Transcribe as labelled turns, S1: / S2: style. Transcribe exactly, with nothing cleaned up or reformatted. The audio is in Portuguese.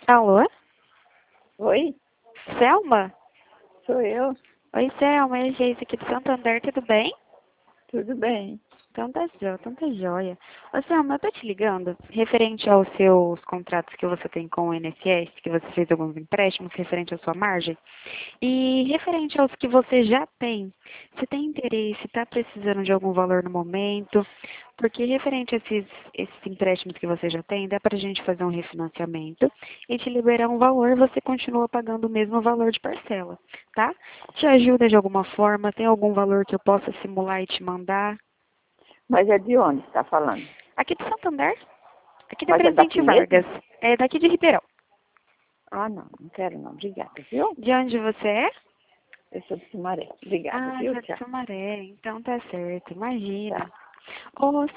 S1: Alô?
S2: Oi,
S1: Selma?
S2: sou eu.
S1: Oi, Selma, é a Geise aqui do Santander, tudo bem?
S2: Tudo bem?
S1: Então tá jóia, então tá jóia. Ô, Selma, eu tô te ligando referente aos seus contratos que você tem com o I N S S, que você fez alguns empréstimos referente à sua margem, e referente aos que você já tem. Você tem interesse, está precisando de algum valor no momento? Porque referente a esses, esses empréstimos que você já tem, dá para a gente fazer um refinanciamento e te liberar um valor, você continua pagando o mesmo valor de parcela, tá? Te ajuda de alguma forma? Tem algum valor que eu possa simular e te mandar?
S2: Mas é de onde está falando?
S1: Aqui de Santander, aqui da
S2: Mas é
S1: Presidente
S2: daqui
S1: Vargas,
S2: mesmo?
S1: é daqui de Ribeirão.
S2: Ah, não, não quero não. Obrigada, viu?
S1: De onde você é?
S2: Eu sou de Sumaré. Obrigada,
S1: Ah,
S2: viu?
S1: você é de
S2: Tchau.
S1: Sumaré, então tá certo, imagina.
S2: Tchau.
S1: Ô,